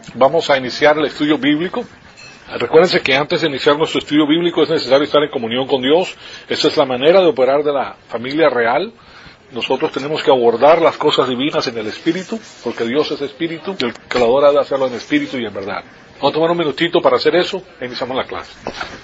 Vamos a iniciar el estudio bíblico. Recuérdense que antes de iniciar nuestro estudio bíblico es necesario estar en comunión con Dios. Esa es la manera de operar de la familia real. Nosotros tenemos que abordar las cosas divinas en el Espíritu, porque Dios es Espíritu, y el creador ha de hacerlo en Espíritu y en verdad. Vamos a tomar un minutito para hacer eso e iniciamos la clase.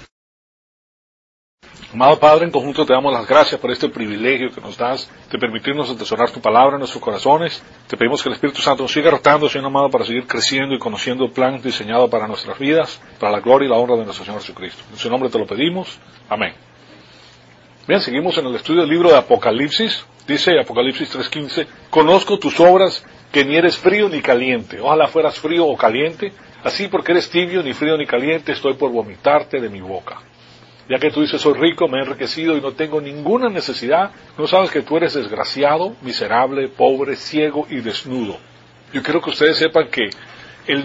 Amado Padre, en conjunto te damos las gracias por este privilegio que nos das de permitirnos atesorar tu palabra en nuestros corazones. Te pedimos que el Espíritu Santo nos siga rotando, Señor amado, para seguir creciendo y conociendo el plan diseñado para nuestras vidas, para la gloria y la honra de nuestro Señor Jesucristo. En su nombre te lo pedimos. Amén. Bien, seguimos en el estudio del libro de Apocalipsis. Dice Apocalipsis 3:15, conozco tus obras, que ni eres frío ni caliente. Ojalá fueras frío o caliente. Así porque eres tibio, ni frío ni caliente, estoy por vomitarte de mi boca. Ya que tú dices, soy rico, me he enriquecido y no tengo ninguna necesidad, no sabes que tú eres desgraciado, miserable, pobre, ciego y desnudo. Yo quiero que ustedes sepan que el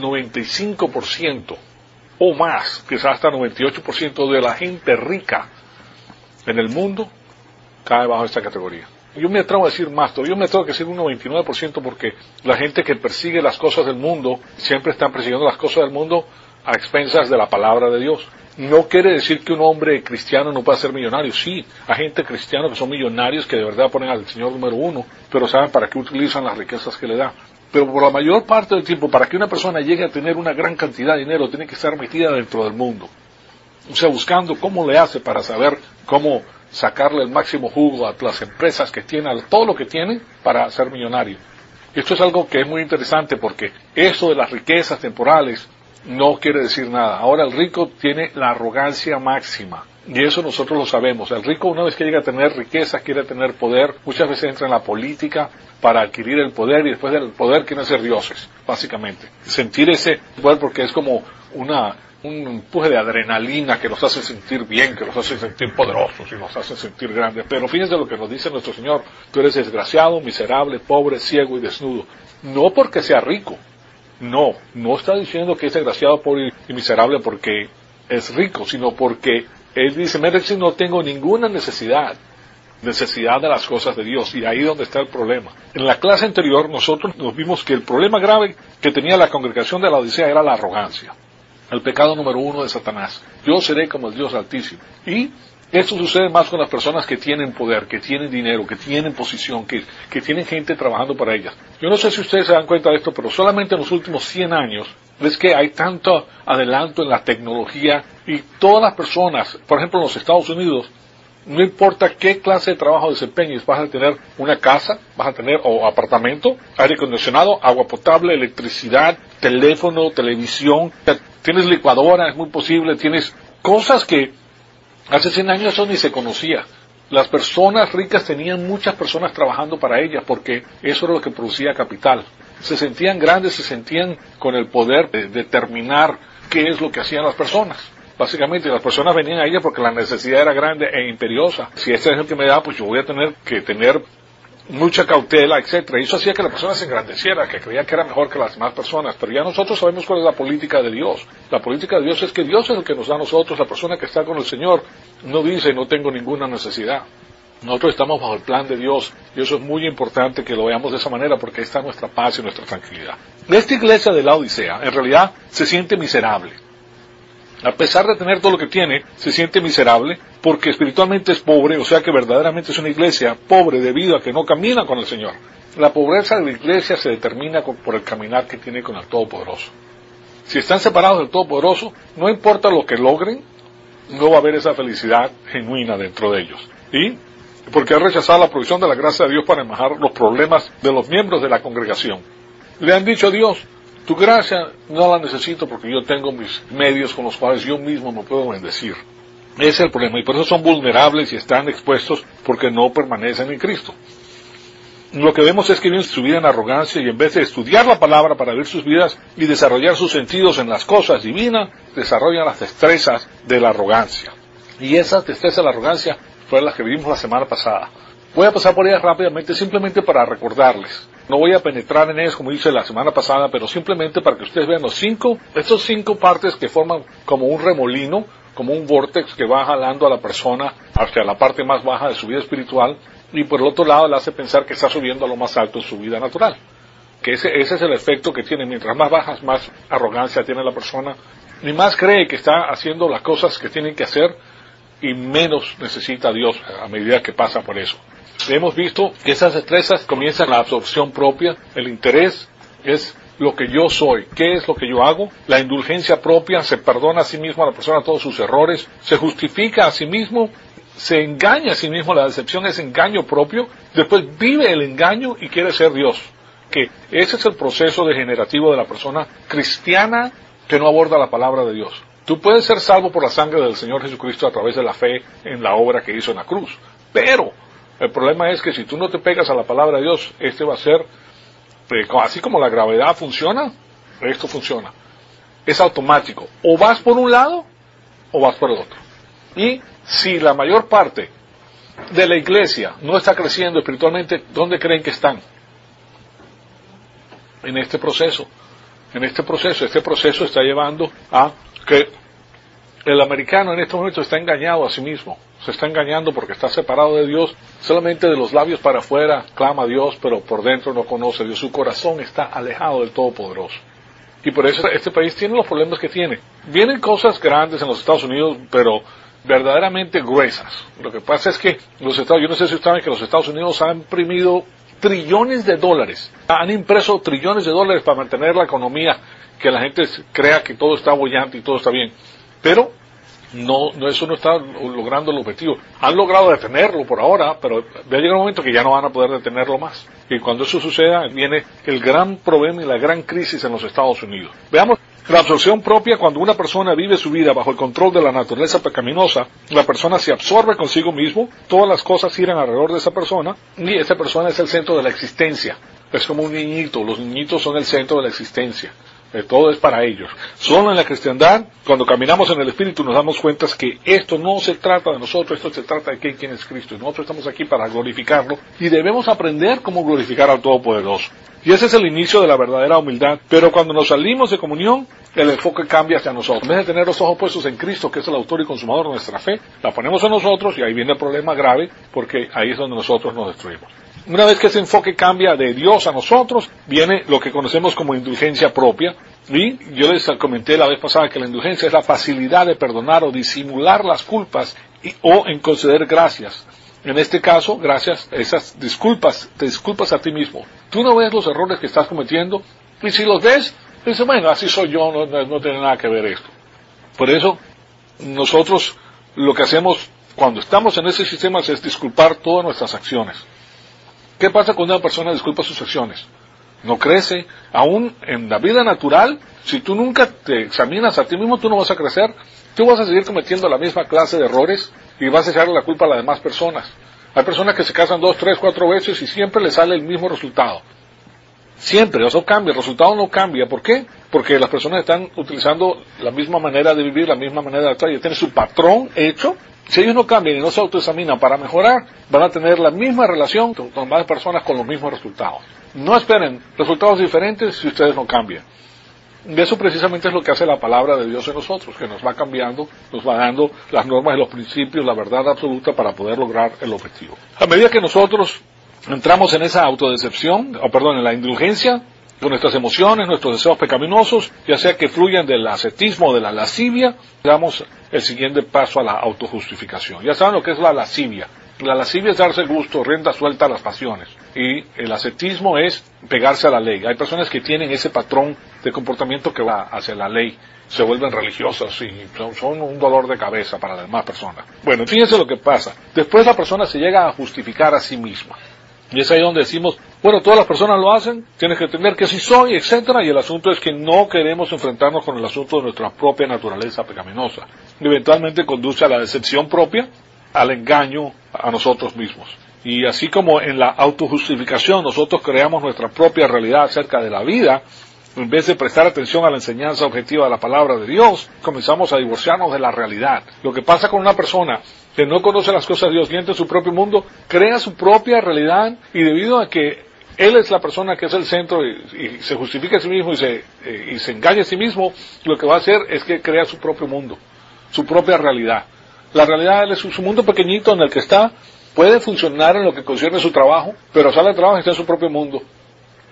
95% o más, quizás hasta 98% de la gente rica en el mundo cae bajo esta categoría. Yo me atrevo a decir más, yo me atrevo a decir un 99% porque la gente que persigue las cosas del mundo, siempre están persiguiendo las cosas del mundo a expensas de la palabra de Dios. No quiere decir que un hombre cristiano no pueda ser millonario. Sí, hay gente cristiana que son millonarios que de verdad ponen al Señor número uno, pero saben para qué utilizan las riquezas que le da. Pero por la mayor parte del tiempo, para que una persona llegue a tener una gran cantidad de dinero, tiene que estar metida dentro del mundo. O sea, buscando cómo le hace para saber cómo sacarle el máximo jugo a las empresas que tienen, a todo lo que tienen para ser millonario. Y esto es algo que es muy interesante porque eso de las riquezas temporales no quiere decir nada. Ahora el rico tiene la arrogancia máxima. Y eso nosotros lo sabemos. El rico, una vez que llega a tener riqueza, quiere tener poder. Muchas veces entra en la política para adquirir el poder y después del poder quieren ser dioses, básicamente. Sentir ese poder porque es como un empuje de adrenalina que los hace sentir bien, que los hace sentir poderosos y los hace sentir grandes. Pero fíjense lo que nos dice nuestro Señor. Tú eres desgraciado, miserable, pobre, ciego y desnudo. No porque sea rico. No está diciendo que es desgraciado, pobre y miserable porque es rico, sino porque Él dice, mira, si no tengo ninguna necesidad de las cosas de Dios, y ahí es donde está el problema. En la clase anterior nosotros nos vimos que el problema grave que tenía la congregación de la Odisea era la arrogancia, el pecado número 1 de Satanás. Yo seré como el Dios Altísimo. Y esto sucede más con las personas que tienen poder, que tienen dinero, que tienen posición, que tienen gente trabajando para ellas. Yo no sé si ustedes se dan cuenta de esto, pero solamente en los últimos 100 años es que hay tanto adelanto en la tecnología y todas las personas, por ejemplo en los Estados Unidos, no importa qué clase de trabajo desempeñes, vas a tener una casa, vas a tener o apartamento, aire acondicionado, agua potable, electricidad, teléfono, televisión, tienes licuadora, es muy posible, tienes cosas que hace 100 años eso ni se conocía. Las personas ricas tenían muchas personas trabajando para ellas porque eso era lo que producía capital. Se sentían grandes, se sentían con el poder de determinar qué es lo que hacían las personas. Básicamente las personas venían a ellas porque la necesidad era grande e imperiosa. Si esta es el que me da, pues yo voy a tener que tener mucha cautela, etcétera. Y eso hacía que la persona se engrandeciera, que creía que era mejor que las demás personas. Pero ya nosotros sabemos cuál es la política de Dios. La política de Dios es que Dios es el que nos da a nosotros. La persona que está con el Señor no dice, no tengo ninguna necesidad. Nosotros estamos bajo el plan de Dios. Y eso es muy importante que lo veamos de esa manera porque ahí está nuestra paz y nuestra tranquilidad. Esta iglesia de la Odisea, en realidad, se siente miserable. A pesar de tener todo lo que tiene, se siente miserable porque espiritualmente es pobre, o sea que verdaderamente es una iglesia pobre debido a que no camina con el Señor. La pobreza de la iglesia se determina por el caminar que tiene con el Todopoderoso. Si están separados del Todopoderoso, no importa lo que logren, no va a haber esa felicidad genuina dentro de ellos. ¿Y? Porque han rechazado la provisión de la gracia de Dios para manejar los problemas de los miembros de la congregación. Le han dicho a Dios, tu gracia no la necesito porque yo tengo mis medios con los cuales yo mismo me puedo bendecir. Ese es el problema y por eso son vulnerables y están expuestos porque no permanecen en Cristo. Lo que vemos es que viven su vida en arrogancia y en vez de estudiar la palabra para vivir sus vidas y desarrollar sus sentidos en las cosas divinas, desarrollan las destrezas de la arrogancia. Y esas destrezas de la arrogancia fueron las que vimos la semana pasada. Voy a pasar por ellas rápidamente simplemente para recordarles. No voy a penetrar en ellas como hice la semana pasada, pero simplemente para que ustedes vean estos 5 partes que forman como un remolino, como un vórtex que va jalando a la persona hacia la parte más baja de su vida espiritual y por el otro lado le hace pensar que está subiendo a lo más alto en su vida natural. que ese es el efecto que tiene. Mientras más bajas, más arrogancia tiene la persona, y más cree que está haciendo las cosas que tienen que hacer, y menos necesita a Dios a medida que pasa por eso. Hemos visto que esas destrezas comienzan la absorción propia, el interés es lo que yo soy, qué es lo que yo hago, la indulgencia propia, se perdona a sí mismo a la persona todos sus errores, se justifica a sí mismo, se engaña a sí mismo, la decepción es engaño propio, después vive el engaño y quiere ser Dios. Que ese es el proceso degenerativo de la persona cristiana que no aborda la palabra de Dios. Tú puedes ser salvo por la sangre del Señor Jesucristo a través de la fe en la obra que hizo en la cruz, pero el problema es que si tú no te pegas a la palabra de Dios, va a ser, así como la gravedad funciona, esto funciona. Es automático. O vas por un lado, o vas por el otro. Y si la mayor parte de la iglesia no está creciendo espiritualmente, ¿dónde creen que están? En este proceso. Este proceso está llevando a que el americano en este momento está engañado a sí mismo. Se está engañando porque está separado de Dios, solamente de los labios para afuera clama a Dios, pero por dentro no conoce a Dios. Su corazón está alejado del Todopoderoso. Y por eso este país tiene los problemas que tiene. Vienen cosas grandes en los Estados Unidos, pero verdaderamente gruesas. Lo que pasa es que yo no sé si ustedes saben que los Estados Unidos han imprimido trillones de dólares. Han impreso trillones de dólares para mantener la economía, que la gente crea que todo está bollante y todo está bien. Pero eso no está logrando el objetivo. Han logrado detenerlo por ahora, pero va a llegar un momento que ya no van a poder detenerlo más. Y cuando eso suceda, viene el gran problema y la gran crisis en los Estados Unidos. Veamos la absorción propia. Cuando una persona vive su vida bajo el control de la naturaleza pecaminosa, la persona se absorbe consigo mismo, todas las cosas giran alrededor de esa persona, y esa persona es el centro de la existencia. Es como un niñito, los niñitos son el centro de la existencia. Todo es para ellos. Solo en la cristiandad, cuando caminamos en el Espíritu, nos damos cuenta que esto no se trata de nosotros, esto se trata de quién es Cristo. Y nosotros estamos aquí para glorificarlo y debemos aprender cómo glorificar al Todopoderoso. Y ese es el inicio de la verdadera humildad. Pero cuando nos salimos de comunión, el enfoque cambia hacia nosotros. En vez de tener los ojos puestos en Cristo, que es el autor y consumador de nuestra fe, la ponemos en nosotros y ahí viene el problema grave, porque ahí es donde nosotros nos destruimos. Una vez que ese enfoque cambia de Dios a nosotros, viene lo que conocemos como indulgencia propia. Y yo les comenté la vez pasada que la indulgencia es la facilidad de perdonar o disimular las culpas o en conceder gracias. En este caso, gracias a esas disculpas, te disculpas a ti mismo. Tú no ves los errores que estás cometiendo, y si los ves, dices, bueno, así soy yo, no tiene nada que ver esto. Por eso, nosotros lo que hacemos cuando estamos en ese sistema es disculpar todas nuestras acciones. ¿Qué pasa cuando una persona disculpa sus acciones? No crece. Aún en la vida natural, si tú nunca te examinas a ti mismo, tú no vas a crecer. Tú vas a seguir cometiendo la misma clase de errores y vas a echarle la culpa a las demás personas. Hay personas que se casan 2, 3, 4 veces y siempre les sale el mismo resultado. Siempre, eso cambia, el resultado no cambia. ¿Por qué? Porque las personas están utilizando la misma manera de vivir, la misma manera de actuar, y tienen su patrón hecho. Si ellos no cambian y no se autoexaminan para mejorar, van a tener la misma relación con más personas con los mismos resultados. No esperen resultados diferentes si ustedes no cambian. Y eso precisamente es lo que hace la palabra de Dios en nosotros, que nos va cambiando, nos va dando las normas y los principios, la verdad absoluta para poder lograr el objetivo. A medida que nosotros entramos en esa autodecepción, en la indulgencia, con nuestras emociones, nuestros deseos pecaminosos, ya sea que fluyan del ascetismo o de la lascivia, damos el siguiente paso a la autojustificación. Ya saben lo que es la lascivia. La lascivia es darse gusto, rienda suelta a las pasiones. Y el ascetismo es pegarse a la ley. Hay personas que tienen ese patrón de comportamiento que va hacia la ley. Se vuelven religiosas y son un dolor de cabeza para las demás personas. Bueno, fíjense lo que pasa. Después la persona se llega a justificar a sí misma. Y es ahí donde decimos, bueno, todas las personas lo hacen, tienes que entender que sí soy, etcétera, y el asunto es que no queremos enfrentarnos con el asunto de nuestra propia naturaleza pecaminosa. Eventualmente conduce a la decepción propia, al engaño a nosotros mismos. Y así como en la autojustificación nosotros creamos nuestra propia realidad acerca de la vida, en vez de prestar atención a la enseñanza objetiva de la palabra de Dios, comenzamos a divorciarnos de la realidad. Lo que pasa con una persona que no conoce las cosas de Dios y entra en su propio mundo, crea su propia realidad, y debido a que él es la persona que es el centro y se justifica a sí mismo y se engaña a sí mismo, lo que va a hacer es que crea su propio mundo, su propia realidad. La realidad es su mundo pequeñito en el que está, puede funcionar en lo que concierne su trabajo, pero sale del trabajo y está en su propio mundo.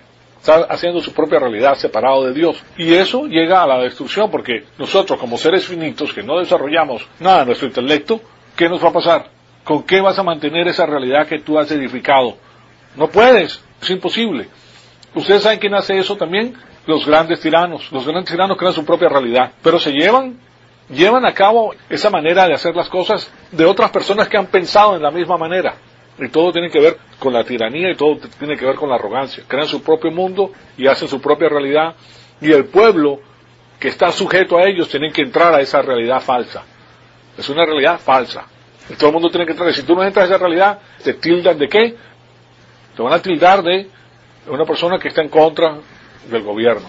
está haciendo su propia realidad separado de Dios. Y eso llega a la destrucción, porque nosotros como seres finitos que no desarrollamos nada de nuestro intelecto, ¿qué nos va a pasar? ¿Con qué vas a mantener esa realidad que tú has edificado? No puedes, es imposible. ¿Ustedes saben quién hace eso también? Los grandes tiranos. Los grandes tiranos crean su propia realidad, pero se llevan a cabo esa manera de hacer las cosas de otras personas que han pensado en la misma manera. Y todo tiene que ver con la tiranía y todo tiene que ver con la arrogancia. Crean su propio mundo y hacen su propia realidad. Y el pueblo que está sujeto a ellos tiene que entrar a esa realidad falsa. Es una realidad falsa. Y todo el mundo tiene que entrar. Y si tú no entras a esa realidad, ¿te tildan de qué? Te van a tildar de una persona que está en contra del gobierno.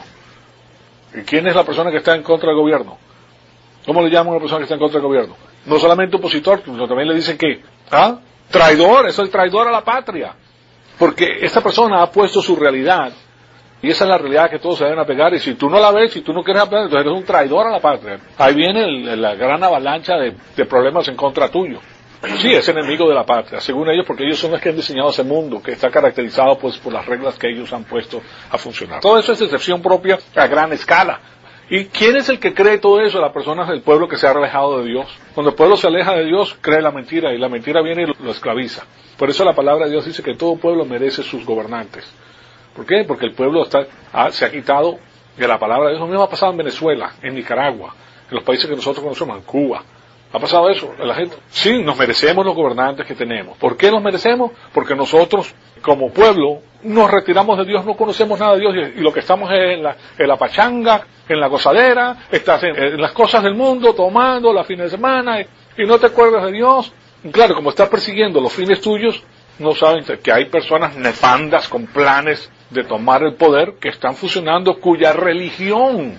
¿Y quién es la persona que está en contra del gobierno? ¿Cómo le llaman a una persona que está en contra del gobierno? No solamente opositor, sino también le dicen que, traidor, es el traidor a la patria. Porque esta persona ha puesto su realidad, y esa es la realidad que todos se deben apegar, y si tú no la ves, si tú no quieres apegar, entonces eres un traidor a la patria. Ahí viene la gran avalancha de problemas en contra tuyo. Sí, es enemigo de la patria, según ellos, porque ellos son los que han diseñado ese mundo, que está caracterizado pues por las reglas que ellos han puesto a funcionar. Todo eso es excepción propia a gran escala. ¿Y quién es el que cree todo eso? Las personas del pueblo que se ha alejado de Dios. Cuando el pueblo se aleja de Dios, cree la mentira, y la mentira viene y lo esclaviza. Por eso la palabra de Dios dice que todo pueblo merece sus gobernantes. ¿Por qué? Porque el pueblo se ha quitado de la palabra de Dios. Lo mismo ha pasado en Venezuela, en Nicaragua, en los países que nosotros conocemos, en Cuba. ¿Ha pasado eso? La gente, sí, nos merecemos los gobernantes que tenemos. ¿Por qué nos merecemos? Porque nosotros, como pueblo, nos retiramos de Dios, no conocemos nada de Dios, y lo que estamos es en la pachanga, en la gozadera, estás en las cosas del mundo, tomando la fines de semana, y no te acuerdas de Dios. Y claro, como estás persiguiendo los fines tuyos, no saben que hay personas nefandas con planes de tomar el poder que están funcionando, cuya religión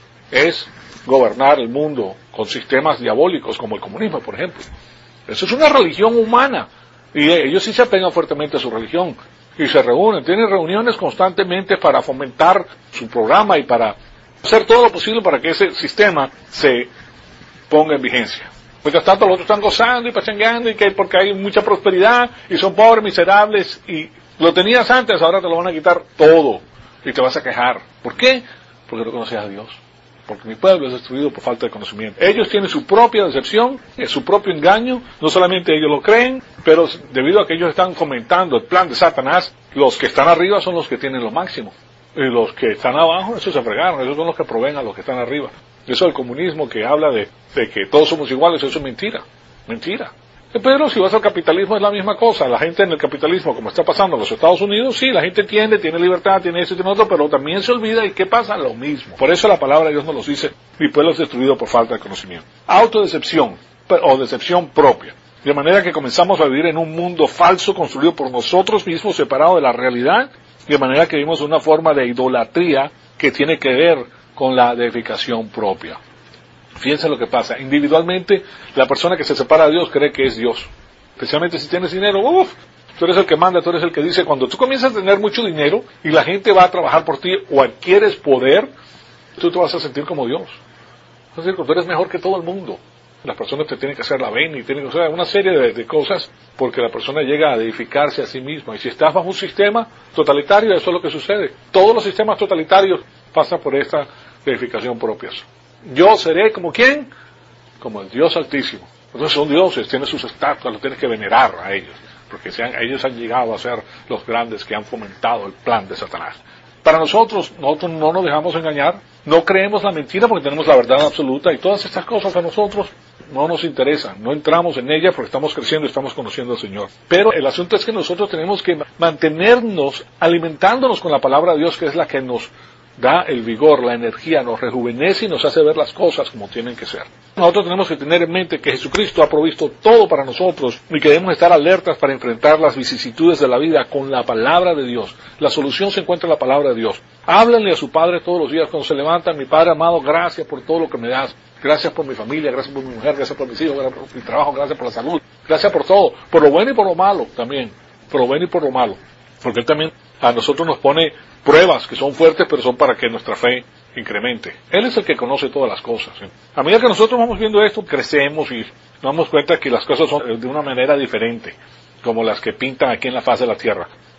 es gobernar el mundo con sistemas diabólicos como el comunismo, por ejemplo. Eso es una religión humana, y ellos sí se apegan fuertemente a su religión, y se reúnen, tienen reuniones constantemente para fomentar su programa y para hacer todo lo posible para que ese sistema se ponga en vigencia. Mientras tanto, los otros están gozando y pachangueando, porque hay mucha prosperidad, y son pobres, miserables, y lo tenías antes, ahora te lo van a quitar todo, y te vas a quejar. ¿Por qué? Porque no conoces a Dios. Porque mi pueblo es destruido por falta de conocimiento. Ellos tienen su propia decepción, su propio engaño, no solamente ellos lo creen, pero debido a que ellos están fomentando el plan de Satanás, los que están arriba son los que tienen lo máximo. Y los que están abajo, esos se fregaron, esos son los que proveen a los que están arriba. Eso del comunismo que habla de que todos somos iguales, eso es mentira. Mentira. Pero si vas al capitalismo es la misma cosa. La gente en el capitalismo, como está pasando en los Estados Unidos, sí, la gente tiene libertad, tiene eso y tiene otro, pero también se olvida. ¿Y qué pasa? Lo mismo. Por eso la palabra de Dios nos lo dice: mi pueblo es destruido por falta de conocimiento. Autodecepción, o decepción propia. De manera que comenzamos a vivir en un mundo falso construido por nosotros mismos, separado de la realidad, de manera que vivimos una forma de idolatría que tiene que ver con la deificación propia. Fíjense lo que pasa. Individualmente, la persona que se separa de Dios cree que es Dios. Especialmente si tienes dinero, tú eres el que manda, tú eres el que dice. Cuando tú comienzas a tener mucho dinero y la gente va a trabajar por ti o adquieres poder, tú te vas a sentir como Dios. Es decir, tú eres mejor que todo el mundo. Las personas te tienen que hacer la venia y tienen que hacer una serie de cosas, porque la persona llega a edificarse a sí misma. Y si estás bajo un sistema totalitario, eso es lo que sucede. Todos los sistemas totalitarios pasan por esta edificación propia. Yo seré como ¿quién? Como el Dios Altísimo. Entonces son dioses, tienen sus estatuas, los tienes que venerar a ellos, porque ellos han llegado a ser los grandes que han fomentado el plan de Satanás. Para nosotros no nos dejamos engañar, no creemos la mentira porque tenemos la verdad absoluta, y todas estas cosas a nosotros no nos interesan, no entramos en ellas porque estamos creciendo y estamos conociendo al Señor. Pero el asunto es que nosotros tenemos que mantenernos alimentándonos con la palabra de Dios, que es la que nos da el vigor, la energía, nos rejuvenece y nos hace ver las cosas como tienen que ser. Nosotros tenemos que tener en mente que Jesucristo ha provisto todo para nosotros y que debemos estar alertas para enfrentar las vicisitudes de la vida con la palabra de Dios. La solución se encuentra en la palabra de Dios. Háblenle a su Padre todos los días cuando se levantan: mi Padre amado, gracias por todo lo que me das. Gracias por mi familia, gracias por mi mujer, gracias por mis hijos, gracias por mi trabajo, gracias por la salud. Gracias por todo, por lo bueno y por lo malo también. Por lo bueno y por lo malo. Porque Él también a nosotros nos pone pruebas que son fuertes, pero son para que nuestra fe incremente. Él es el que conoce todas las cosas. A medida que nosotros vamos viendo esto, crecemos y nos damos cuenta que las cosas son de una manera diferente, como las que pintan aquí en la faz de la tierra.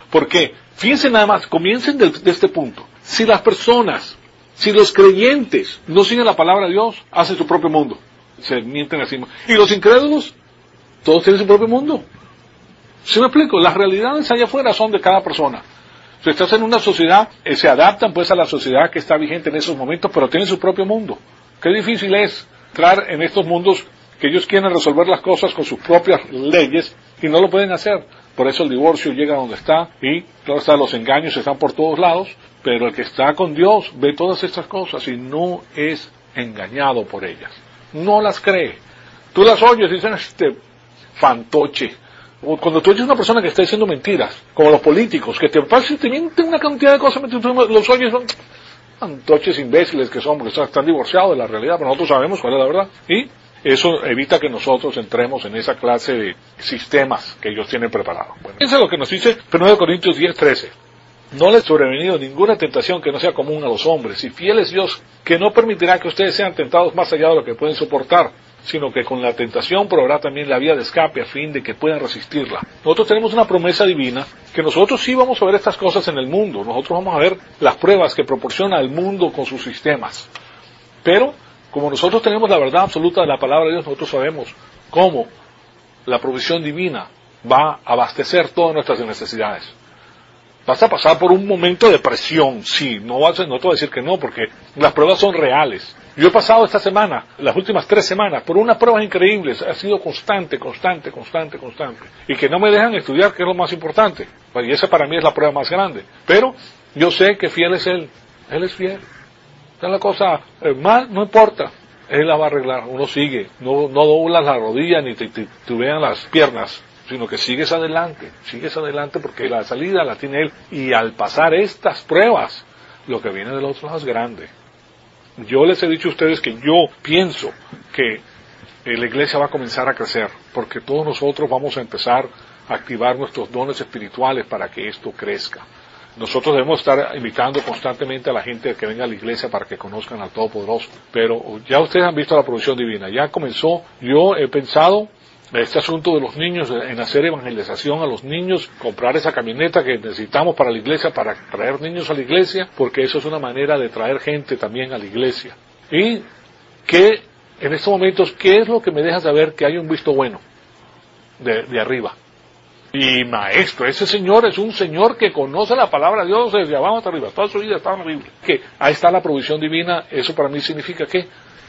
¿Por qué? Fíjense nada más, comiencen de este punto. Si las personas, si los creyentes no siguen la palabra de Dios, hacen su propio mundo. Se mienten así. Y los incrédulos, todos tienen su propio mundo. ¿Sí me explico? Las realidades allá afuera son de cada persona. Si estás en una sociedad, se adaptan pues a la sociedad que está vigente en esos momentos, pero tienen su propio mundo. Qué difícil es entrar en estos mundos que ellos quieren resolver las cosas con sus propias leyes y no lo pueden hacer. Por eso el divorcio llega donde está y, claro está, los engaños están por todos lados, pero el que está con Dios ve todas estas cosas y no es engañado por ellas. No las cree. Tú las oyes y dicen, fantoche. O cuando tú oyes a una persona que está diciendo mentiras, como los políticos, que te mienten una cantidad de cosas, tú los oyes, son fantoches imbéciles que son, porque están divorciados de la realidad, pero nosotros sabemos cuál es la verdad. Y eso evita que nosotros entremos en esa clase de sistemas que ellos tienen preparados. Bueno, fíjense lo que nos dice 1 Corintios 10:13. No les sobrevenido ninguna tentación que no sea común a los hombres, y fiel es Dios, que no permitirá que ustedes sean tentados más allá de lo que pueden soportar, sino que con la tentación proveerá también la vía de escape a fin de que puedan resistirla. Nosotros tenemos una promesa divina, que nosotros sí vamos a ver estas cosas en el mundo, nosotros vamos a ver las pruebas que proporciona el mundo con sus sistemas. Pero, como nosotros tenemos la verdad absoluta de la palabra de Dios, nosotros sabemos cómo la provisión divina va a abastecer todas nuestras necesidades. Vas a pasar por un momento de presión, sí, no te voy a decir que no, porque las pruebas son reales. Yo he pasado esta semana, las últimas 3 semanas, por unas pruebas increíbles, ha sido constante, y que no me dejan estudiar, que es lo más importante, y esa para mí es la prueba más grande. Pero yo sé que fiel es Él es fiel. Es la cosa, mal, no importa, Él la va a arreglar, uno sigue, no doblas la rodilla ni te vean las piernas, sino que sigues adelante porque la salida la tiene Él, y al pasar estas pruebas, lo que viene del otro lado es grande. Yo les he dicho a ustedes que yo pienso que la iglesia va a comenzar a crecer, porque todos nosotros vamos a empezar a activar nuestros dones espirituales para que esto crezca. Nosotros debemos estar invitando constantemente a la gente que venga a la iglesia para que conozcan al Todopoderoso. Pero ya ustedes han visto la provisión divina, ya comenzó. Yo he pensado este asunto de los niños, en hacer evangelización a los niños, comprar esa camioneta que necesitamos para la iglesia, para traer niños a la iglesia, porque eso es una manera de traer gente también a la iglesia. Y que en estos momentos, ¿qué es lo que me deja saber que hay un visto bueno de arriba? Y maestro, ese señor es un señor que conoce la palabra de Dios desde abajo hasta arriba, toda su vida está en la Biblia. Que ahí está la provisión divina, eso para mí significa que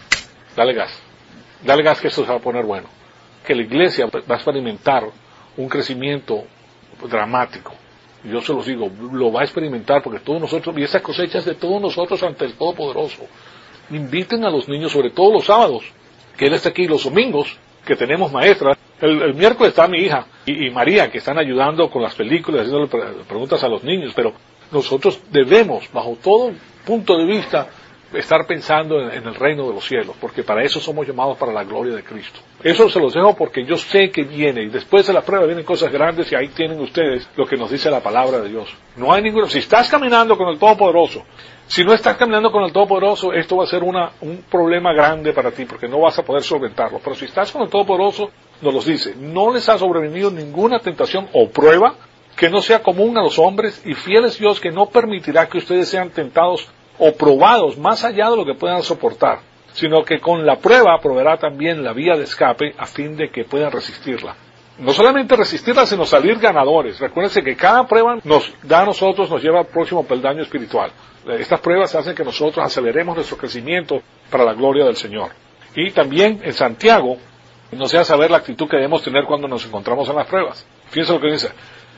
dale gas que esto se va a poner bueno. Que la iglesia va a experimentar un crecimiento dramático. Yo se los digo, lo va a experimentar porque todos nosotros, y esas cosechas de todos nosotros ante el Todopoderoso. Inviten a los niños, sobre todo los sábados, que Él está aquí, los domingos, que tenemos maestras. El miércoles está mi hija y María, que están ayudando con las películas, haciéndole preguntas a los niños, pero nosotros debemos, bajo todo punto de vista, estar pensando en el reino de los cielos, porque para eso somos llamados, para la gloria de Cristo. Eso se los dejo porque yo sé que viene, y después de la prueba vienen cosas grandes, y ahí tienen ustedes lo que nos dice la palabra de Dios. No hay ninguno. Si estás caminando con el Todopoderoso, si no estás caminando con el Todopoderoso, esto va a ser un problema grande para ti, porque no vas a poder solventarlo. Pero si estás con el Todopoderoso, nos los dice, no les ha sobrevenido ninguna tentación o prueba que no sea común a los hombres, y fiel es Dios que no permitirá que ustedes sean tentados o probados más allá de lo que puedan soportar, sino que con la prueba proveerá también la vía de escape a fin de que puedan resistirla. No solamente resistirla, sino salir ganadores. Recuérdense que cada prueba nos lleva al próximo peldaño espiritual. Estas pruebas hacen que nosotros aceleremos nuestro crecimiento para la gloria del Señor. Y también en Santiago nos deja saber la actitud que debemos tener cuando nos encontramos en las pruebas. Fíjense lo que dice: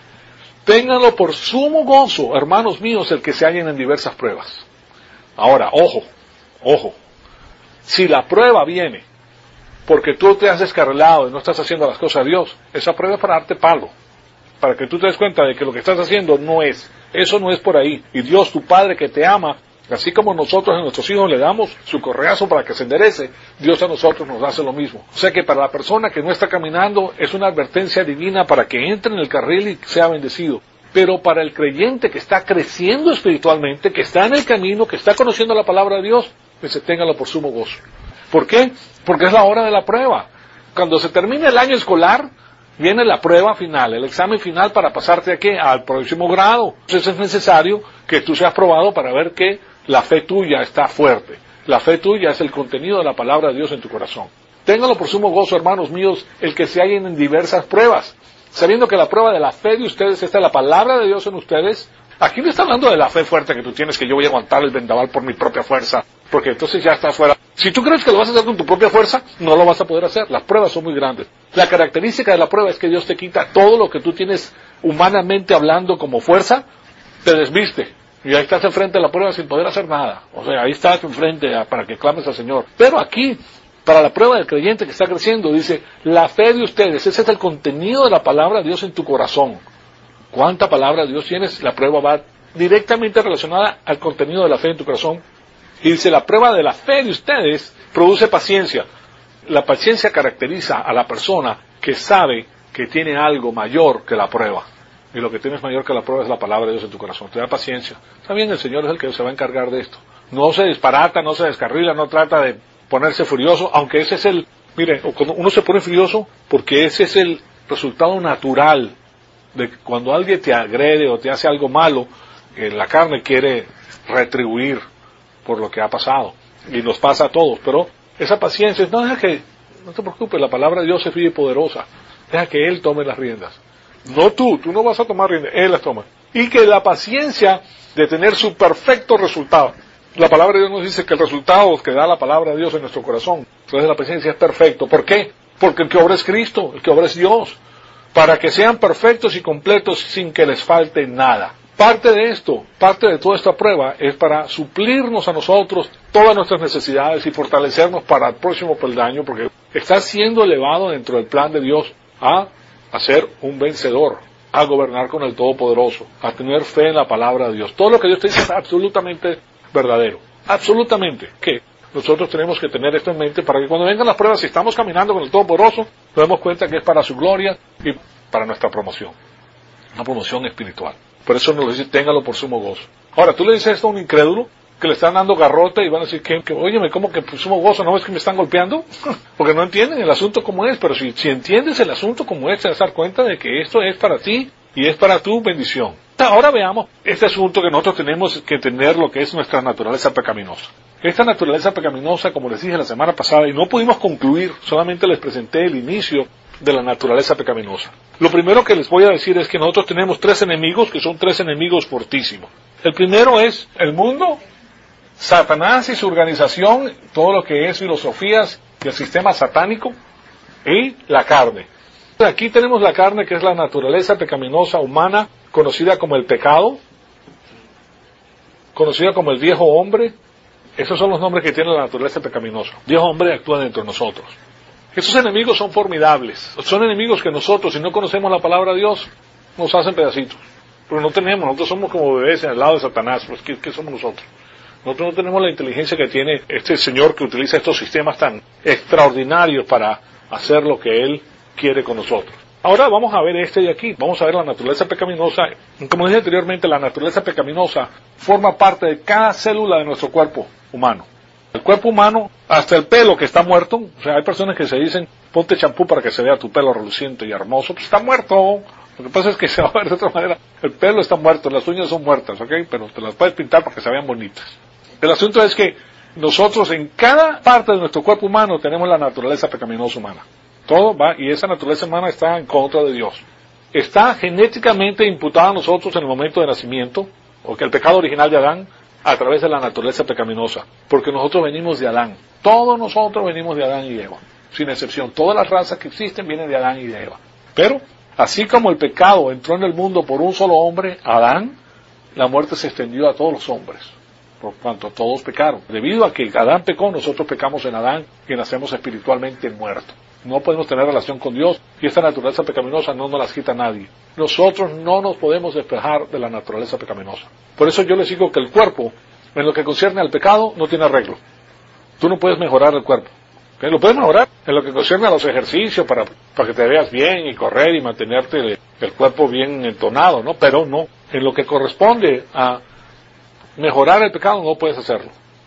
ténganlo por sumo gozo, hermanos míos, el que se hallen en diversas pruebas. Ahora, ojo, si la prueba viene porque tú te has descarrilado y no estás haciendo las cosas de Dios, esa prueba es para darte palo, para que tú te des cuenta de que lo que estás haciendo eso no es por ahí. Y Dios, tu Padre que te ama, así como nosotros a nuestros hijos le damos su correazo para que se enderece, Dios a nosotros nos hace lo mismo. O sea que para la persona que no está caminando es una advertencia divina para que entre en el carril y sea bendecido. Pero para el creyente que está creciendo espiritualmente, que está en el camino, que está conociendo la palabra de Dios, pues téngalo por sumo gozo. ¿Por qué? Porque es la hora de la prueba. Cuando se termine el año escolar, viene la prueba final, el examen final para pasarte aquí al próximo grado. Entonces es necesario que tú seas probado para ver que la fe tuya está fuerte. La fe tuya es el contenido de la palabra de Dios en tu corazón. Ténganlo por sumo gozo, hermanos míos, el que se hallen en diversas pruebas, sabiendo que la prueba de la fe de ustedes está la palabra de Dios en ustedes. Aquí no está hablando de la fe fuerte que tú tienes, que yo voy a aguantar el vendaval por mi propia fuerza, porque entonces ya estás fuera. Si tú crees que lo vas a hacer con tu propia fuerza, no lo vas a poder hacer. Las pruebas son muy grandes. La característica de la prueba es que Dios te quita todo lo que tú tienes humanamente hablando como fuerza, te desviste. Y ahí estás enfrente de la prueba sin poder hacer nada. O sea, ahí estás enfrente para que clames al Señor. Pero aquí, para la prueba del creyente que está creciendo, dice, la fe de ustedes, ese es el contenido de la palabra de Dios en tu corazón. ¿Cuánta palabra de Dios tienes? La prueba va directamente relacionada al contenido de la fe en tu corazón. Y dice, la prueba de la fe de ustedes produce paciencia. La paciencia caracteriza a la persona que sabe que tiene algo mayor que la prueba. Y lo que tienes mayor que la prueba es la palabra de Dios en tu corazón. Te da paciencia. Está bien, el Señor es el que se va a encargar de esto. No se disparata, no se descarrila, no trata de ponerse furioso, aunque ese es mire, cuando uno se pone furioso, porque ese es el resultado natural de que cuando alguien te agrede o te hace algo malo, la carne quiere retribuir por lo que ha pasado. Y nos pasa a todos, pero esa paciencia, no te preocupes, la palabra de Dios es viva y poderosa. Deja que Él tome las riendas. No tú no vas a tomar riendas, Él las toma. Y que la paciencia de tener su perfecto resultado. La palabra de Dios nos dice que el resultado que da la palabra de Dios en nuestro corazón, entonces la paciencia es perfecto. ¿Por qué? Porque el que obra es Cristo, el que obra es Dios. Para que sean perfectos y completos sin que les falte nada. Parte de toda esta prueba es para suplirnos a nosotros todas nuestras necesidades y fortalecernos para el próximo peldaño, porque estás siendo elevado dentro del plan de Dios a ser un vencedor, a gobernar con el Todopoderoso, a tener fe en la palabra de Dios. Todo lo que Dios te dice es absolutamente verdadero. Absolutamente. ¿Qué? Nosotros tenemos que tener esto en mente para que cuando vengan las pruebas, si estamos caminando con el Todopoderoso, nos demos cuenta que es para su gloria y para nuestra promoción. Una promoción espiritual. Por eso nos dice, téngalo por sumo gozo. Ahora, tú le dices esto a un incrédulo, que le están dando garrote y van a decir, óyeme, ¿cómo que por sumo gozo? ¿No ves que me están golpeando? Porque no entienden el asunto como es, pero si entiendes el asunto como es, te vas a dar cuenta de que esto es para ti y es para tu bendición. Ahora veamos este asunto que nosotros tenemos que entender lo que es nuestra naturaleza pecaminosa. Esta naturaleza pecaminosa, como les dije la semana pasada, y no pudimos concluir, solamente les presenté el inicio de la naturaleza pecaminosa. Lo primero que les voy a decir es que nosotros tenemos 3 enemigos, que son 3 enemigos fortísimos. El primero es el mundo, Satanás y su organización, todo lo que es filosofías y el sistema satánico, y la carne. Aquí tenemos la carne, que es la naturaleza pecaminosa humana, conocida como el pecado, conocida como el viejo hombre. Esos son los nombres que tiene la naturaleza pecaminosa. Viejo hombre actúa dentro de nosotros. Esos enemigos son formidables. Son enemigos que nosotros, si no conocemos la palabra de Dios, nos hacen pedacitos. Pero nosotros somos como bebés en el lado de Satanás. Pues, ¿qué somos nosotros? Nosotros no tenemos la inteligencia que tiene este señor que utiliza estos sistemas tan extraordinarios para hacer lo que él quiere con nosotros. Ahora vamos a ver este de aquí. Vamos a ver la naturaleza pecaminosa. Como dije anteriormente, la naturaleza pecaminosa forma parte de cada célula de nuestro cuerpo humano. El cuerpo humano, hasta el pelo que está muerto, o sea, hay personas que se dicen, ponte champú para que se vea tu pelo reluciente y hermoso, pues está muerto. Lo que pasa es que se va a ver de otra manera. El pelo está muerto, las uñas son muertas, ¿ok? Pero te las puedes pintar para que se vean bonitas. El asunto es que nosotros en cada parte de nuestro cuerpo humano tenemos la naturaleza pecaminosa humana. Todo va, y esa naturaleza humana está en contra de Dios. Está genéticamente imputada a nosotros en el momento de nacimiento, o que el pecado original de Adán, a través de la naturaleza pecaminosa, porque nosotros venimos de Adán. Todos nosotros venimos de Adán y Eva, sin excepción. Todas las razas que existen vienen de Adán y de Eva. Pero, así como el pecado entró en el mundo por un solo hombre, Adán, la muerte se extendió a todos los hombres, por cuanto todos pecaron. Debido a que Adán pecó, nosotros pecamos en Adán y nacemos espiritualmente muertos. No podemos tener relación con Dios y esta naturaleza pecaminosa no nos la quita nadie. Nosotros no nos podemos despejar de la naturaleza pecaminosa. Por eso yo les digo que el cuerpo, en lo que concierne al pecado, no tiene arreglo. Tú no puedes mejorar el cuerpo. ¿Okay? Lo puedes mejorar en lo que concierne a los ejercicios para que te veas bien y correr y mantenerte el cuerpo bien entonado, ¿no? Pero no, en lo que corresponde a mejorar el pecado no puedes hacerlo.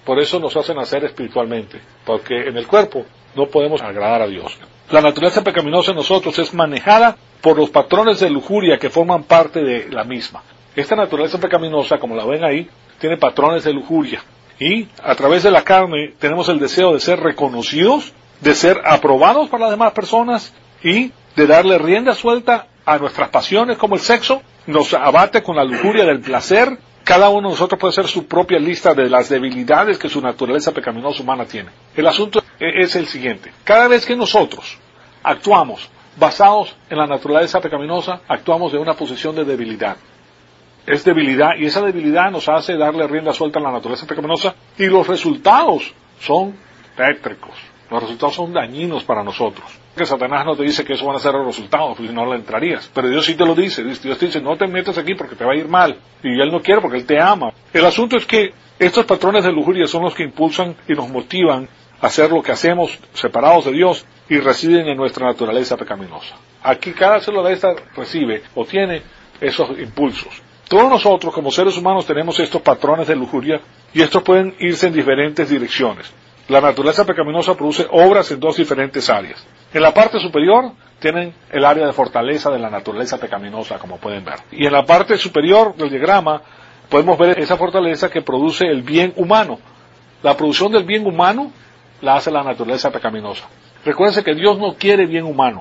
Por eso nos hace nacer espiritualmente, porque en el cuerpo no podemos agradar a Dios. La naturaleza pecaminosa en nosotros es manejada por los patrones de lujuria que forman parte de la misma. Esta naturaleza pecaminosa, como la ven ahí, tiene patrones de lujuria. Y a través de la carne tenemos el deseo de ser reconocidos, de ser aprobados por las demás personas y de darle rienda suelta a nuestras pasiones como el sexo. Nos abate con la lujuria del placer. Cada uno de nosotros puede hacer su propia lista de las debilidades que su naturaleza pecaminosa humana tiene. El asunto es el siguiente. Cada vez que nosotros actuamos basados en la naturaleza pecaminosa, actuamos de una posición de debilidad. Es debilidad, y esa debilidad nos hace darle rienda suelta a la naturaleza pecaminosa, y los resultados son tétricos. Los resultados son dañinos para nosotros. Que Satanás no te dice que eso van a ser los resultados, pues si no le entrarías. Pero Dios sí te lo dice. Dios te dice, no te metas aquí porque te va a ir mal. Y Él no quiere porque Él te ama. El asunto es que estos patrones de lujuria son los que impulsan y nos motivan a hacer lo que hacemos separados de Dios y residen en nuestra naturaleza pecaminosa. Aquí cada célula de esta recibe o tiene esos impulsos. Todos nosotros como seres humanos tenemos estos patrones de lujuria y estos pueden irse en diferentes direcciones. La naturaleza pecaminosa produce obras en dos diferentes áreas. En la parte superior tienen el área de fortaleza de la naturaleza pecaminosa, como pueden ver. Y en la parte superior del diagrama podemos ver esa fortaleza que produce el bien humano. La producción del bien humano la hace la naturaleza pecaminosa. Recuérdense que Dios no quiere bien humano.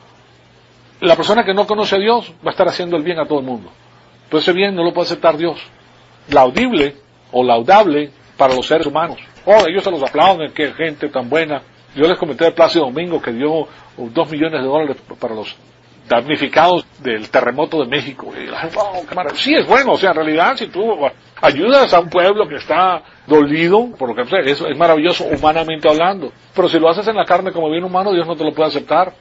La persona que no conoce a Dios va a estar haciendo el bien a todo el mundo. Pero ese bien no lo puede aceptar Dios. Laudible o laudable para los seres humanos. Oh, ellos se los aplauden, qué gente tan buena. Yo les comenté de Plácido Domingo que dio $2 millones para los damnificados del terremoto de México. Y la gente, oh, qué maravilla. Sí, es bueno, o sea, en realidad, si tú ayudas a un pueblo que está dolido, por lo que sea, eso es maravilloso humanamente hablando. Pero si lo haces en la carne como bien humano, Dios no te lo puede aceptar.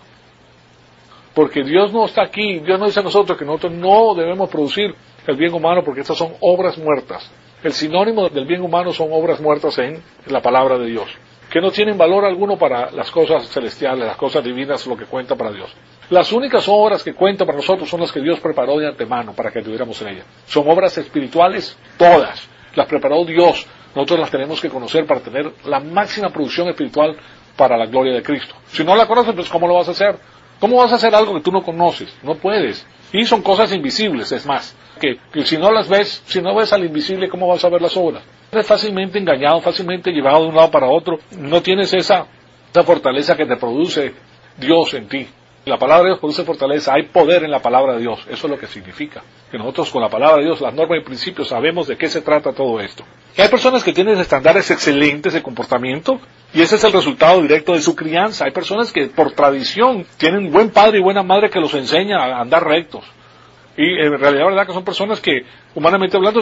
Porque Dios no está aquí, Dios no dice a nosotros que nosotros no debemos producir el bien humano porque estas son obras muertas. El sinónimo del bien humano son obras muertas en la palabra de Dios, que no tienen valor alguno para las cosas celestiales, las cosas divinas, lo que cuenta para Dios. Las únicas obras que cuentan para nosotros son las que Dios preparó de antemano para que tuviéramos en ellas. Son obras espirituales todas, las preparó Dios. Nosotros las tenemos que conocer para tener la máxima producción espiritual para la gloria de Cristo. Si no la conoces, pues ¿cómo lo vas a hacer? ¿Cómo vas a hacer algo que tú no conoces? No puedes. Y son cosas invisibles, es más. Que si no las ves, si no ves al invisible, ¿cómo vas a ver las obras? Eres fácilmente engañado, fácilmente llevado de un lado para otro. No tienes esa fortaleza que te produce Dios en ti. La palabra de Dios produce fortaleza. Hay poder en la palabra de Dios. Eso es lo que significa. Que nosotros con la palabra de Dios, las normas y principios, sabemos de qué se trata todo esto. Y hay personas que tienen estándares excelentes de comportamiento y ese es el resultado directo de su crianza. Hay personas que por tradición tienen buen padre y buena madre que los enseña a andar rectos. Y en realidad, verdad que son personas que, humanamente hablando,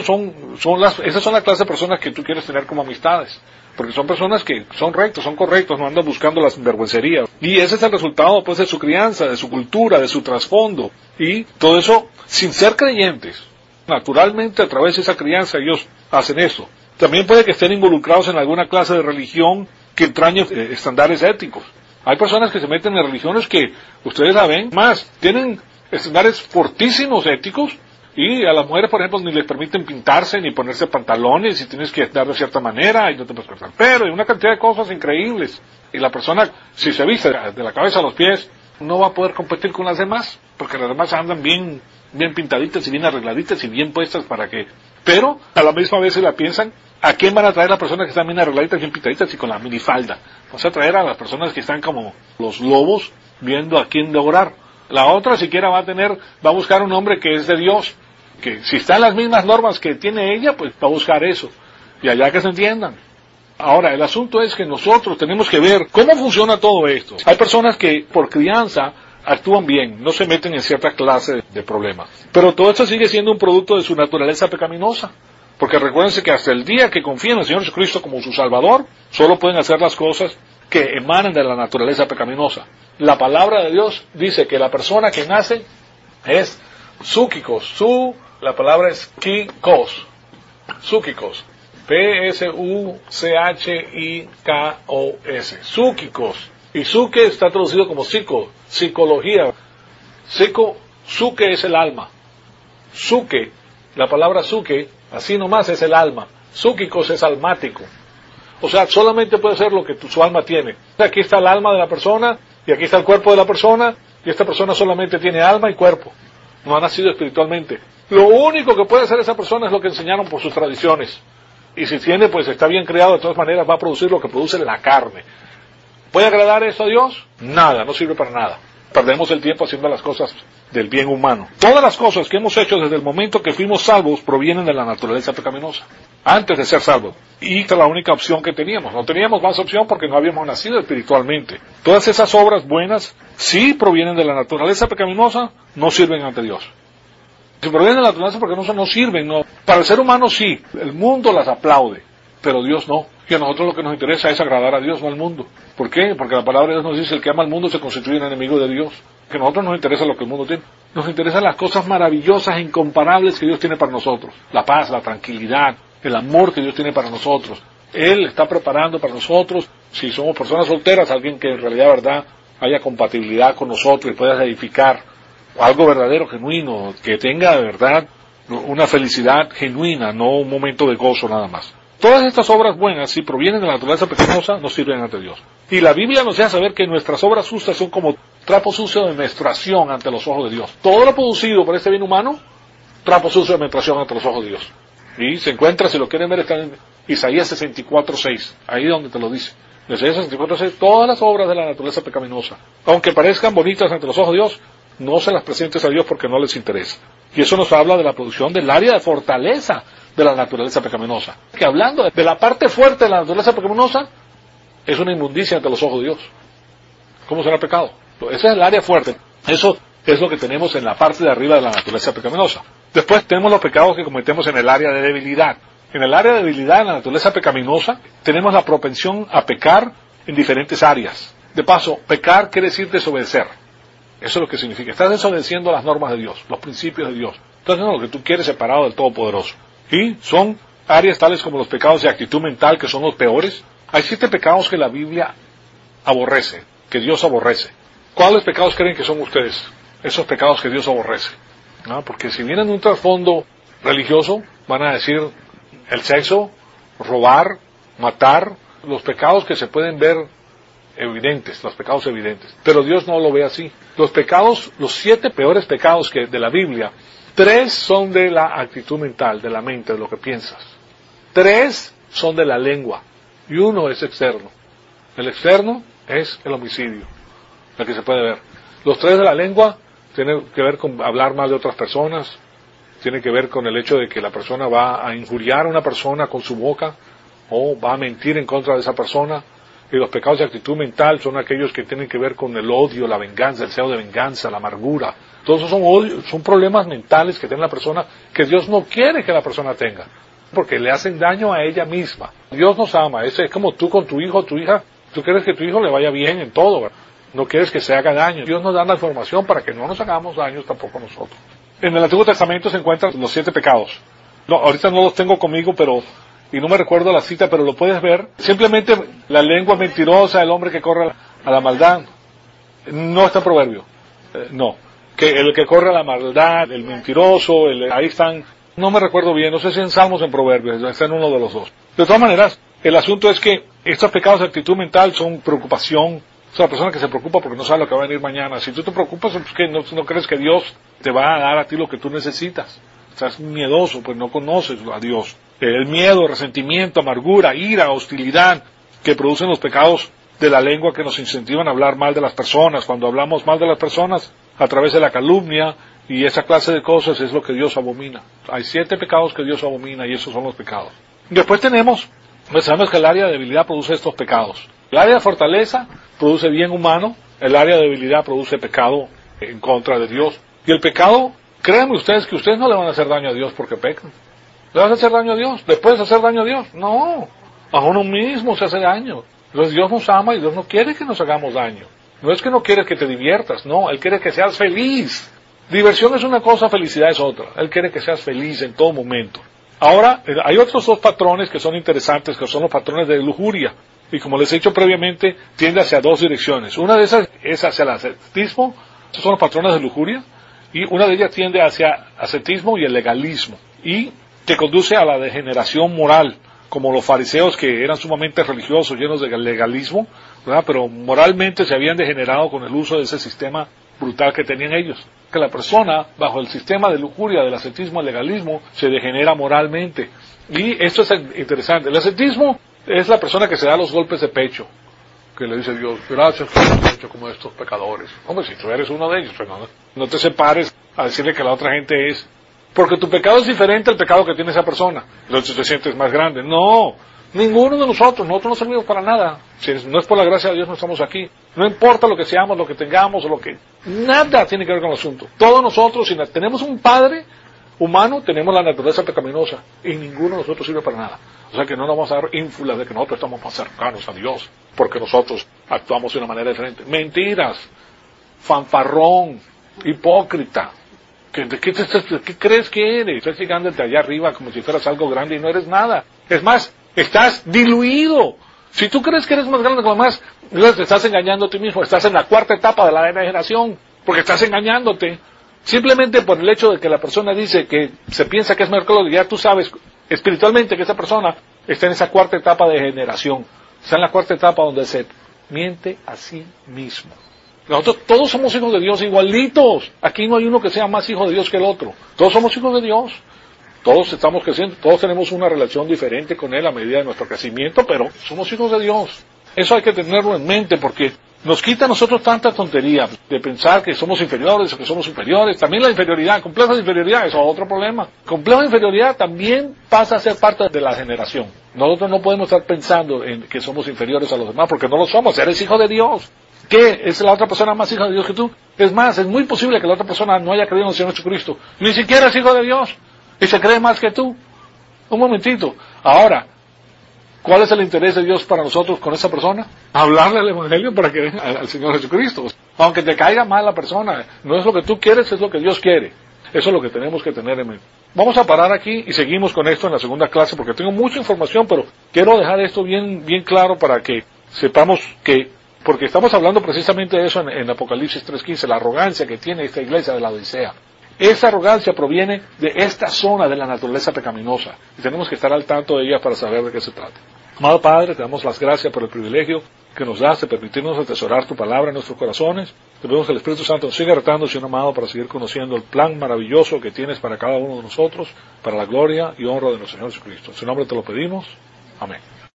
esas son la clase de personas que tú quieres tener como amistades. Porque son personas que son rectos, son correctos, no andan buscando las sinvergüencerías. Y ese es el resultado, pues, de su crianza, de su cultura, de su trasfondo. Y todo eso, sin ser creyentes. Naturalmente, a través de esa crianza, ellos hacen eso. También puede que estén involucrados en alguna clase de religión que entrañe estándares éticos. Hay personas que se meten en religiones que, ustedes la ven, más, tienen estándares fortísimos éticos, y a las mujeres, por ejemplo, ni les permiten pintarse, ni ponerse pantalones, y tienes que andar de cierta manera, y no te puedes cortar pelo, y una cantidad de cosas increíbles. Y la persona, si se viste de la cabeza a los pies, no va a poder competir con las demás, porque las demás andan bien pintaditas, y bien arregladitas, y bien puestas para que... Pero, a la misma vez se la piensan, ¿a quién van a traer las personas que están bien arregladitas, bien pintaditas, y con la minifalda? Vas a traer a las personas que están como los lobos, viendo a quién devorar. La otra siquiera va a buscar un hombre que es de Dios, que si está en las mismas normas que tiene ella, pues va a buscar eso, y allá que se entiendan. Ahora, el asunto es que nosotros tenemos que ver cómo funciona todo esto. Hay personas que por crianza actúan bien, no se meten en cierta clase de problemas, pero todo esto sigue siendo un producto de su naturaleza pecaminosa, porque recuérdense que hasta el día que confían en el Señor Jesucristo como su Salvador, solo pueden hacer las cosas que emanan de la naturaleza pecaminosa. La palabra de Dios dice que la persona que nace es psúquicos. La palabra es kikos. Psúquicos. P-S-U-C-H-I-K-O-S. Psúquicos. Y psuque está traducido como psicología. Psuque es el alma. Psuque, la palabra psuque, así nomás es el alma. Psúquicos es almático. O sea, solamente puede ser lo que su alma tiene. Aquí está el alma de la persona, y aquí está el cuerpo de la persona, y esta persona solamente tiene alma y cuerpo. No ha nacido espiritualmente. Lo único que puede hacer esa persona es lo que enseñaron por sus tradiciones. Y si tiene, pues está bien creado, de todas maneras va a producir lo que produce la carne. ¿Puede agradar eso a Dios? Nada, no sirve para nada. Perdemos el tiempo haciendo las cosas del bien humano. Todas las cosas que hemos hecho desde el momento que fuimos salvos provienen de la naturaleza pecaminosa. Antes de ser salvos. Y esta es la única opción que teníamos. No teníamos más opción porque no habíamos nacido espiritualmente. Todas esas obras buenas sí provienen de la naturaleza pecaminosa, no sirven ante Dios. Si provienen de la naturaleza pecaminosa no sirven, no. Para el ser humano sí, el mundo las aplaude, pero Dios no. Y a nosotros lo que nos interesa es agradar a Dios, no al mundo. ¿Por qué? Porque la palabra de Dios nos dice, el que ama al mundo se constituye en enemigo de Dios. Que a nosotros nos interesa lo que el mundo tiene. Nos interesan las cosas maravillosas e incomparables que Dios tiene para nosotros. La paz, la tranquilidad, el amor que Dios tiene para nosotros. Él está preparando para nosotros, si somos personas solteras, alguien que en realidad, verdad, haya compatibilidad con nosotros y pueda edificar algo verdadero, genuino, que tenga de verdad una felicidad genuina, no un momento de gozo nada más. Todas estas obras buenas, si provienen de la naturaleza pecaminosa, no sirven ante Dios. Y la Biblia nos deja saber que nuestras obras justas son como trapo sucio de menstruación ante los ojos de Dios. Todo lo producido por este bien humano, trapo sucio de menstruación ante los ojos de Dios. Y se encuentra, si lo quieren ver, está en Isaías 64:6, ahí donde te lo dice. En Isaías 64:6, todas las obras de la naturaleza pecaminosa, aunque parezcan bonitas ante los ojos de Dios, no se las presentes a Dios porque no les interesa. Y eso nos habla de la producción del área de fortaleza de la naturaleza pecaminosa. Que hablando de la parte fuerte de la naturaleza pecaminosa, es una inmundicia ante los ojos de Dios. ¿Cómo será pecado? Ese es el área fuerte. Eso es lo que tenemos en la parte de arriba de la naturaleza pecaminosa. Después tenemos los pecados que cometemos en el área de debilidad. En el área de debilidad, en la naturaleza pecaminosa, tenemos la propensión a pecar en diferentes áreas. De paso, pecar quiere decir desobedecer. Eso es lo que significa. Estás desobedeciendo las normas de Dios, los principios de Dios. Entonces, no, lo que tú quieres separado del Todopoderoso. Y son áreas tales como los pecados de actitud mental, que son los peores. Hay 7 pecados que la Biblia aborrece, que Dios aborrece. ¿Cuáles pecados creen que son ustedes? Esos pecados que Dios aborrece. ¿No? Porque si vienen de un trasfondo religioso, van a decir el sexo, robar, matar, los pecados que se pueden ver evidentes, los pecados evidentes. Pero Dios no lo ve así. Los pecados, los 7 peores pecados que de la Biblia, 3 son de la actitud mental, de la mente, de lo que piensas. 3 son de la lengua y 1 es externo. El externo es el homicidio, el que se puede ver. Los 3 de la lengua tienen que ver con hablar mal de otras personas, tiene que ver con el hecho de que la persona va a injuriar a una persona con su boca o va a mentir en contra de esa persona. Y los pecados de actitud mental son aquellos que tienen que ver con el odio, la venganza, el deseo de venganza, la amargura. Todos esos son problemas mentales que tiene la persona que Dios no quiere que la persona tenga, porque le hacen daño a ella misma. Dios nos ama, es como tú con tu hijo o tu hija, tú quieres que tu hijo le vaya bien en todo, ¿verdad? No quieres que se haga daño. Dios nos da la información para que no nos hagamos daño tampoco nosotros. En el Antiguo Testamento se encuentran los 7 pecados. No, ahorita no los tengo conmigo, y no me recuerdo la cita, pero lo puedes ver. Simplemente la lengua mentirosa, el hombre que corre a la maldad. No está en Proverbio. No. Que el que corre a la maldad, el mentiroso, ahí están. No me recuerdo bien, no sé si en Salmos o en Proverbios, está en uno de los dos. De todas maneras, el asunto es que estos pecados de actitud mental son preocupación. Es una persona que se preocupa porque no sabe lo que va a venir mañana. Si tú te preocupas, es que no crees que Dios te va a dar a ti lo que tú necesitas. Estás miedoso, pues no conoces a Dios. El miedo, resentimiento, amargura, ira, hostilidad que producen los pecados de la lengua que nos incentivan a hablar mal de las personas. Cuando hablamos mal de las personas a través de la calumnia y esa clase de cosas es lo que Dios abomina. Hay 7 pecados que Dios abomina y esos son los pecados. Después sabemos que el área de debilidad produce estos pecados. El área de fortaleza produce bien humano, el área de debilidad produce pecado en contra de Dios. Y el pecado, créanme ustedes que ustedes no le van a hacer daño a Dios porque pecan. ¿Le vas a hacer daño a Dios? ¿Le puedes hacer daño a Dios? No, a uno mismo se hace daño. Entonces Dios nos ama y Dios no quiere que nos hagamos daño. No es que no quiere que te diviertas, no, Él quiere que seas feliz. Diversión es una cosa, felicidad es otra. Él quiere que seas feliz en todo momento. Ahora, hay otros 2 patrones que son interesantes, que son los patrones de lujuria. Y como les he dicho previamente, tiende hacia 2 direcciones. Una de esas es hacia el ascetismo, esos son los patrones de lujuria, y una de ellas tiende hacia ascetismo y el legalismo. Y que conduce a la degeneración moral, como los fariseos que eran sumamente religiosos, llenos de legalismo, ¿verdad? Pero moralmente se habían degenerado con el uso de ese sistema brutal que tenían ellos. Que la persona, bajo el sistema de lujuria, del ascetismo, el legalismo, se degenera moralmente. Y esto es interesante. El ascetismo es la persona que se da los golpes de pecho, que le dice Dios, gracias por haberme hecho como estos pecadores. Hombre, si tú eres uno de ellos, pues no te separes a decirle que la otra gente es, porque tu pecado es diferente al pecado que tiene esa persona, entonces te sientes más grande. No, ninguno de nosotros no servimos para nada. Si no es por la gracia de Dios, no estamos aquí. No importa lo que seamos, lo que tengamos, nada tiene que ver con el asunto. Todos nosotros, si tenemos un padre humano, tenemos la naturaleza pecaminosa, y ninguno de nosotros sirve para nada. O sea que no nos vamos a dar ínfulas de que nosotros estamos más cercanos a Dios, porque nosotros actuamos de una manera diferente. Mentiras, fanfarrón, hipócrita. ¿Qué crees que eres? Estás llegándote allá arriba como si fueras algo grande y no eres nada. Es más, estás diluido. Si tú crees que eres más grande que los demás, te estás engañando a ti mismo. Estás en la cuarta etapa de la degeneración, porque estás engañándote. Simplemente por el hecho de que la persona dice que se piensa que es mejor que los demás, ya tú sabes espiritualmente que esa persona está en esa cuarta etapa de degeneración. Está en la cuarta etapa donde se miente a sí mismo. Nosotros todos somos hijos de Dios igualitos. Aquí no hay uno que sea más hijo de Dios que el otro. Todos somos hijos de Dios. Todos estamos creciendo. Todos tenemos una relación diferente con Él a medida de nuestro crecimiento, pero somos hijos de Dios. Eso hay que tenerlo en mente porque nos quita a nosotros tanta tontería de pensar que somos inferiores o que somos superiores. También la inferioridad, complejo de inferioridad, eso es otro problema. Complejo de inferioridad también pasa a ser parte de la generación. Nosotros no podemos estar pensando en que somos inferiores a los demás porque no lo somos. Eres hijo de Dios. ¿Qué? ¿Es la otra persona más hija de Dios que tú? Es más, es muy posible que la otra persona no haya creído en el Señor Jesucristo. Ni siquiera es hijo de Dios. Y se cree más que tú. Un momentito. Ahora, ¿cuál es el interés de Dios para nosotros con esa persona? Hablarle al Evangelio para que venga al Señor Jesucristo. Aunque te caiga mal la persona, no es lo que tú quieres, es lo que Dios quiere. Eso es lo que tenemos que tener en mente. Vamos a parar aquí y seguimos con esto en la segunda clase porque tengo mucha información, pero quiero dejar esto bien claro para que sepamos que porque estamos hablando precisamente de eso en Apocalipsis 3:15, la arrogancia que tiene esta iglesia de la Odisea. Esa arrogancia proviene de esta zona de la naturaleza pecaminosa. Y tenemos que estar al tanto de ella para saber de qué se trata. Amado Padre, te damos las gracias por el privilegio que nos das de permitirnos atesorar tu palabra en nuestros corazones. Te pedimos que el Espíritu Santo nos siga retando, Señor amado, para seguir conociendo el plan maravilloso que tienes para cada uno de nosotros, para la gloria y honra de nuestro Señor Jesucristo. En su nombre te lo pedimos. Amén.